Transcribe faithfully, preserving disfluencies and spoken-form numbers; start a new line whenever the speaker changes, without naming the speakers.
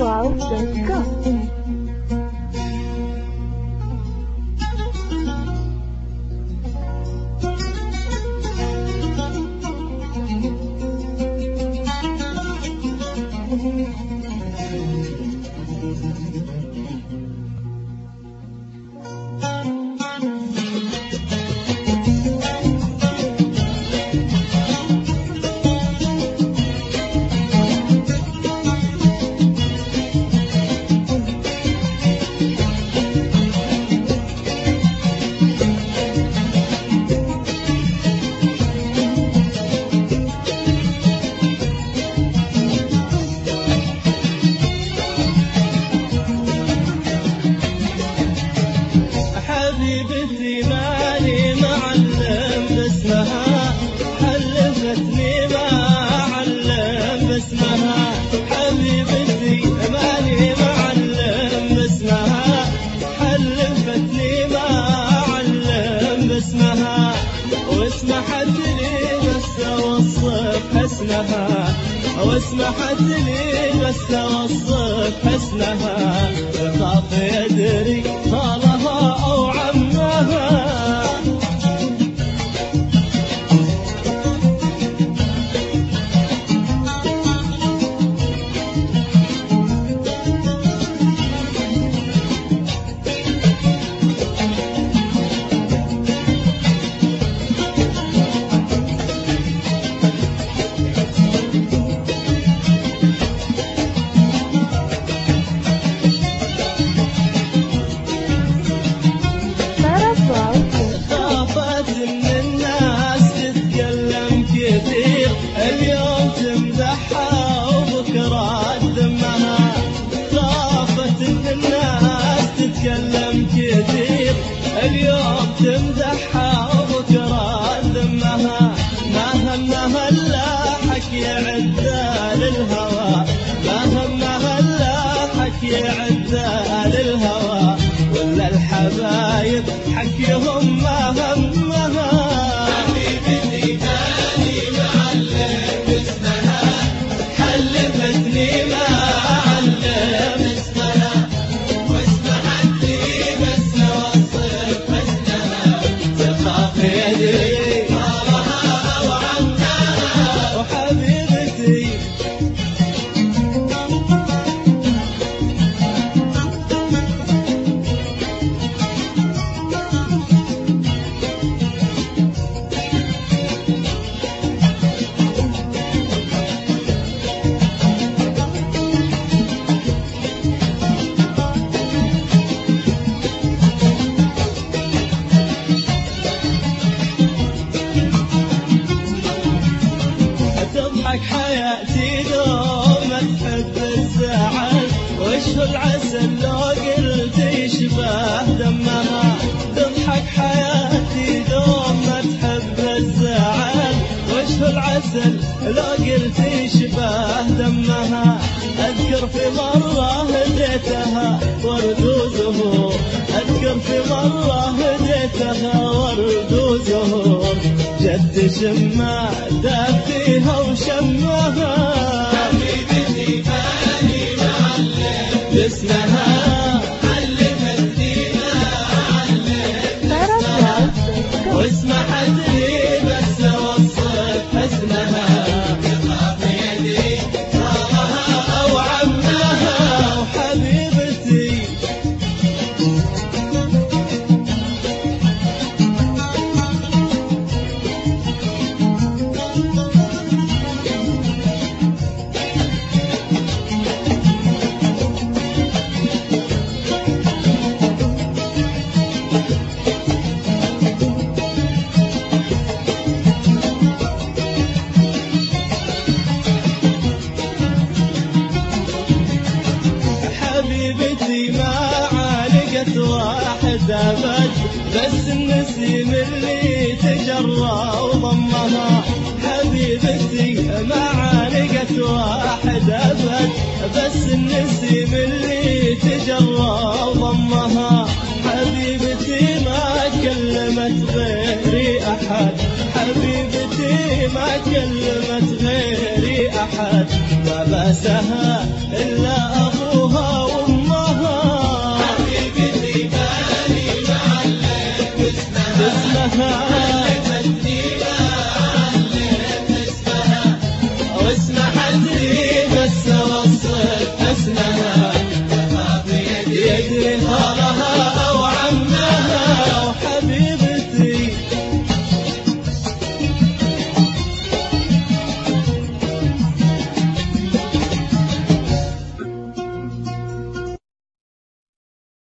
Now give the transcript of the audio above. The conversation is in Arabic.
ترفع الدكة.
حبيبتي ماني معلم باسمها، حلفتني ما علم باسمها. حبيبتي ماني معلم باسمها، حلفتني ما علم باسمها. واسمحت لي بس اوصف حسنها، واسمحت لي بس اوصف حسنها. خاف يدري خالها او عمها. اليوم تمدحها وبكرة تذمها. خافت ان الناس تتكلم كثير، اليوم تمدحها وبكرة تذمها. ما همها الا حكي عدة للهوى، ما همها الا حكي عدة للهوى. ولا الحبايب حكيهم ما همها. حلفتني ما علم اسمها، واسمحت لي بس اوصف حسنها. تخاف يدري خالها او عمها. وحبيبتي تضحك حياتي دوم تحب الزعل. وش العسل لو قلت يشبه دمها. تضحك حياتي دوم تحب الزعل. وش العسل لو قلت يشبه دمها. اذكر في مرة هديتها ورد وزهور، اذكر في مرة هديتها ورد وزهور. جد شمع داب فيها وشمها. حبيبتي ماني معلم باسمها، علمتني ما علم باسمها. واسمحت لي بس اوصف حسنها. تخاف يدري خالها او عمها. وحبيبتي حبيبتي ما عالقت واحد أبد، بس النسيم اللي تجرى وضمها. حبيبتي ما عالقت واحد أبد، بس النسيم اللي تجرى وضمها. حبيبتي ما كلمت غيري أحد، حبيبتي ما كلمت غيري أحد. ما باسها إلا